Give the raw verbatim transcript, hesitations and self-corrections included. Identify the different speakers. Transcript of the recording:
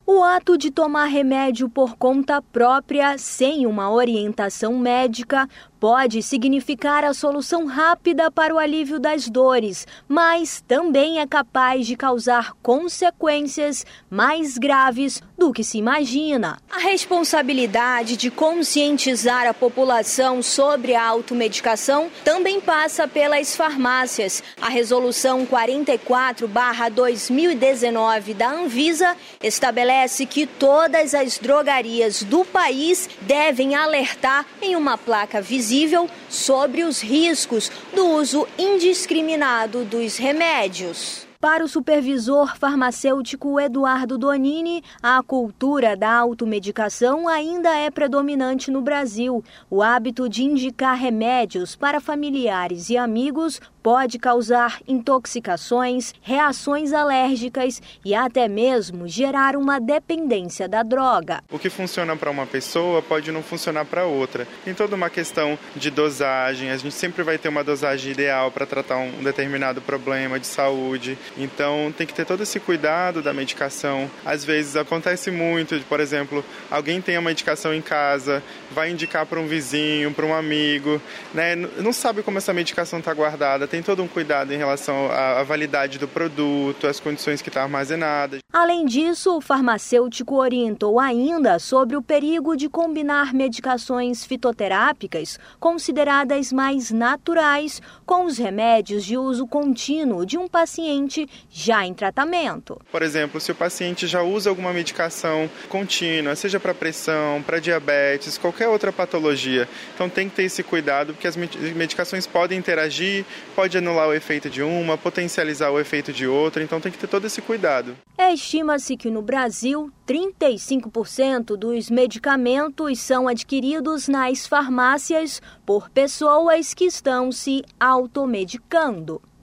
Speaker 1: O ato de tomar remédio por conta própria, sem uma orientação médica, pode significar a solução rápida para o alívio das dores, mas também é capaz de causar consequências mais graves do que se imagina. A responsabilidade de conscientizar a população sobre a automedicação também passa pelas farmácias. A Resolução quarenta e quatro barra dois mil e dezenove da Anvisa estabelece que todas as drogarias do país devem alertar em uma placa visível sobre os riscos do uso indiscriminado dos remédios. Para o supervisor farmacêutico Eduardo Donini, a cultura da automedicação ainda é predominante no Brasil. O hábito de indicar remédios para familiares e amigos pode causar intoxicações, reações alérgicas e até mesmo gerar uma dependência da droga.
Speaker 2: O que funciona para uma pessoa pode não funcionar para outra. Tem toda uma questão de dosagem, a gente sempre vai ter uma dosagem ideal para tratar um determinado problema de saúde. Então tem que ter todo esse cuidado da medicação. Às vezes acontece muito, de, por exemplo, alguém tem a medicação em casa, vai indicar para um vizinho, para um amigo, né? Não sabe como essa medicação está guardada. Tem todo um cuidado em relação à, à validade do produto, às condições que está armazenada.
Speaker 1: Além disso, o farmacêutico orientou ainda sobre o perigo de combinar medicações fitoterápicas consideradas mais naturais com os remédios de uso contínuo de um paciente já em tratamento.
Speaker 2: Por exemplo, se o paciente já usa alguma medicação contínua, seja para pressão, para diabetes, qualquer outra patologia, então tem que ter esse cuidado, porque as medicações podem interagir, pode anular o efeito de uma, potencializar o efeito de outra, então tem que ter todo esse cuidado.
Speaker 1: Estima-se que no Brasil, trinta e cinco por cento dos medicamentos são adquiridos nas farmácias por pessoas que estão se automedicando.